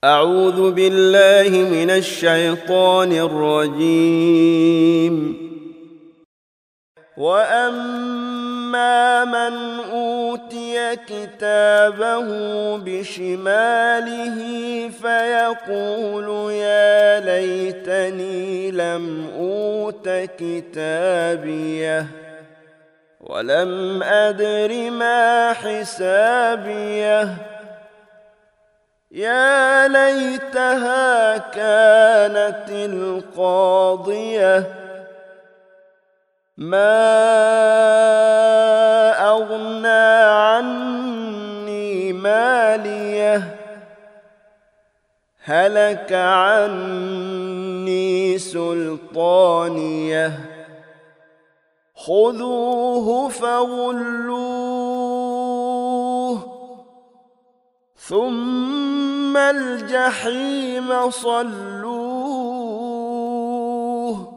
أعوذ بالله من الشيطان الرجيم. وأما من أوتي كتابه بشماله فيقول يا ليتني لم أوت كتابيه ولم أدر ما حسابيه يا ليتها كانت القاضية ما أغنى عني ماليه هلك عني سلطانيه خذوه فغلوه ثم الجحيم صلوه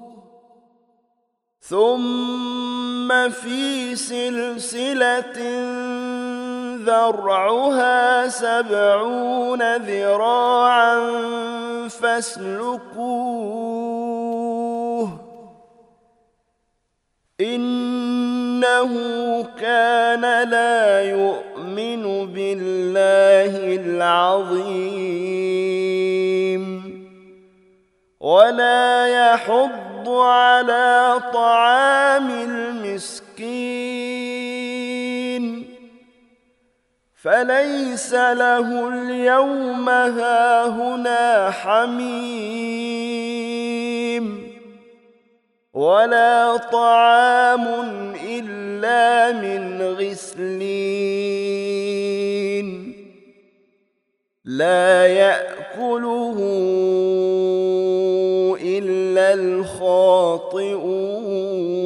ثم في سلسلة ذرعها 70 ذراعا فاسلكوه إنه كان لا يؤمن بالله العظيم ولا يحض على طعام المسكين فليس له اليوم هاهنا حميم ولا طعام إلا من غسلين لا يأكله إلا الخاطئون